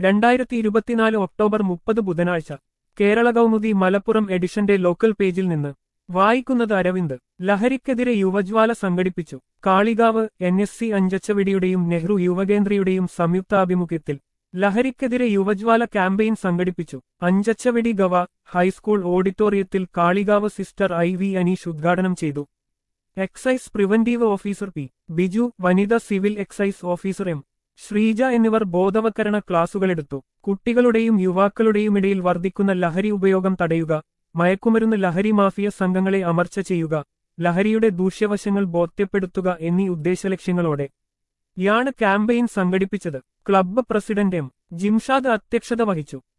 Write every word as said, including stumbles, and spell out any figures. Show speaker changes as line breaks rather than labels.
രണ്ടായിരത്തി ഇരുപത്തിനാല് ഒക്ടോബർ മുപ്പത് ബുധനാഴ്ച കേരള കൗമുദി മലപ്പുറം എഡിഷന്റെ ലോക്കൽ പേജിൽ നിന്ന് വായിക്കുന്നത് അരവിന്ദ്. ലഹരിക്കെതിരെ യുവജ്വാല സംഘടിപ്പിച്ചു. കാളികാവ് എൻ എസ് സി അഞ്ചച്ചവിടിയുടെയും നെഹ്റു യുവകേന്ദ്രയുടെയും സംയുക്താഭിമുഖ്യത്തിൽ ലഹരിക്കെതിരെ യുവജ്വാല ക്യാമ്പയിൻ സംഘടിപ്പിച്ചു. അഞ്ചച്ചവിടി ഗവ ഹൈസ്കൂൾ ഓഡിറ്റോറിയത്തിൽ Kalikavu sister I V Aneesh ഉദ്ഘാടനം ചെയ്തു. Excise preventive officer P Biju, വനിത civil excise officer M Sreeja എന്നിവർ ബോധവൽക്കരണ ക്ലാസുകളെടുത്തു. കുട്ടികളുടെയും യുവാക്കളുടെയുമിടയിൽ വർദ്ധിക്കുന്ന ലഹരി ഉപയോഗം തടയുക, മയക്കുമരുന്ന് ലഹരി മാഫിയ സംഘങ്ങളെ അമർച്ച ചെയ്യുക, ലഹരിയുടെ ദൂഷ്യവശങ്ങൾ ബോധ്യപ്പെടുത്തുക എന്നീ ഉദ്ദേശലക്ഷ്യങ്ങളോടെ യാണ് ക്യാമ്പയിൻ സംഘടിപ്പിച്ചത്. ക്ലബ്ബ് പ്രസിഡന്റ് എം ജിംഷാദ് അധ്യക്ഷത വഹിച്ചു.